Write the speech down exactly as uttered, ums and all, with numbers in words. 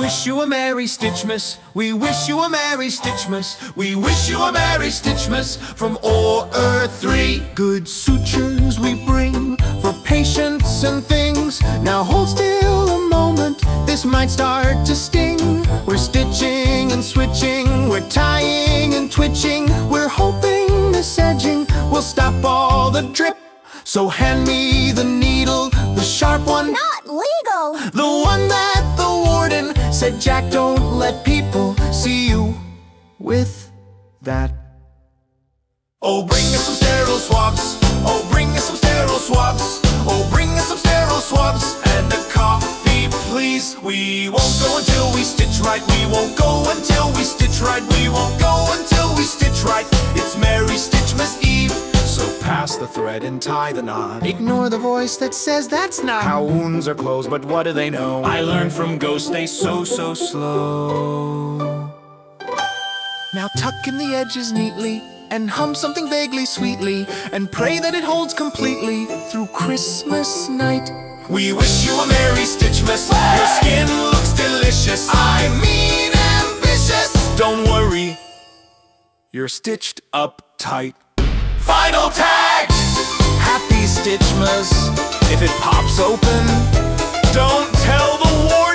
wish you a Merry Stitchmas. We wish you a Merry Stitchmas. We wish you a Merry Stitchmas from O R three. Good sutures we bring for patients and things. Now hold still a moment, this might start to sting. We're stitching and switching, we're tying and twitching. We're hoping this edging will stop all the drip. So hand me the needle, the sharp one. Not legal! The one that the warden said, Jack, don't let people see you with that. Oh, bring us some sterile swabs. Oh, bring us some sterile swabs. Oh, bring us some sterile swabs. And a coffee, please. We won't go until we stitch right. We won't go until we stitch right. We won't go until we stitch right. It's Merry Stitchmas Eve, so pass the thread and tie the knot. Ignore the voice that says that's not how wounds are closed, but what do they know? I learned from ghosts they sew so slow. Now tuck in the edges neatly and hum something vaguely sweetly, and pray that it holds completely through Christmas night. We wish you a Merry Stitchmas. Your skin looks delicious. I mean ambitious. Don't worry, you're stitched up tight. Final tag! Happy Stitchmas. If it pops open, don't tell the warden.